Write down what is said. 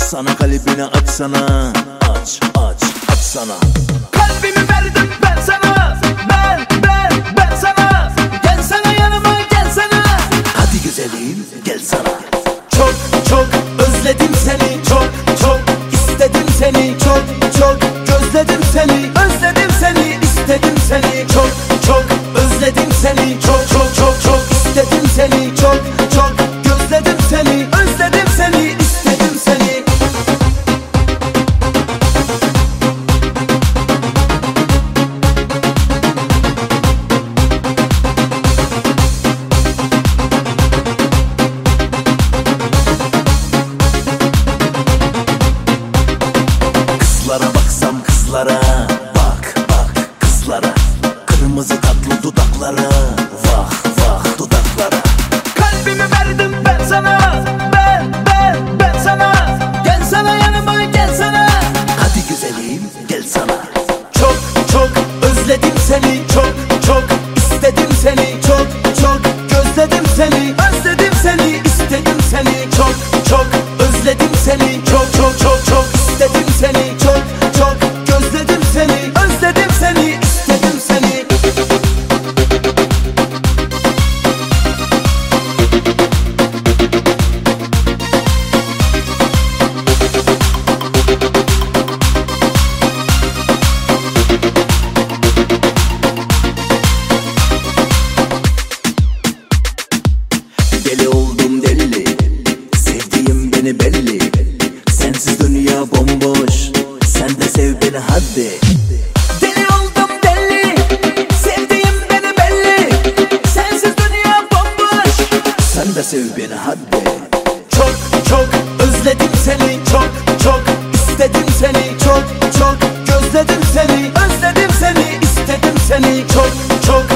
Açsana kalbini, açsana. Aç, aç, açsana. Kalbimi verdim ben sana. Ben sana. Gelsene yanıma, gelsene. Hadi güzelim, gel sana. Çok çok özledim seni. Çok çok istedim seni. Çok çok gözledim seni. Özledim seni, istedim seni. Çok çok özledim seni. Çok çok çok çok istedim seni. Çok çok gözledim seni. Özledim seni, istedim seni. Kızlara baksam kızlara, bak bak kızlara. Kırmızı tatlı dudaklara, vah vah dudaklara. Kalbimi verdim ben sana. Ben sana. Gelsene yanıma, gelsene. Hadi güzelim, gel sana. Çok çok özledim seni. Çok çok istedim seni. Çok çok gözledim seni. Özledim seni, istedim seni. Çok çok özledim seni. Çok çok çok çok istedim seni. Çok çok gözledim seni. Özledim seni, istedim seni. Deli oldum deli, sevdiğim beni belli. Sensiz dünya bomboş, sen de sev beni hadi. Deli oldum deli, sevdiğim beni belli. Sensiz dünya bomboş. Sen de sev beni hadi. Çok çok özledim seni. Çok çok istedim seni. Çok çok gözledim seni. Özledim seni, istedim seni. Çok çok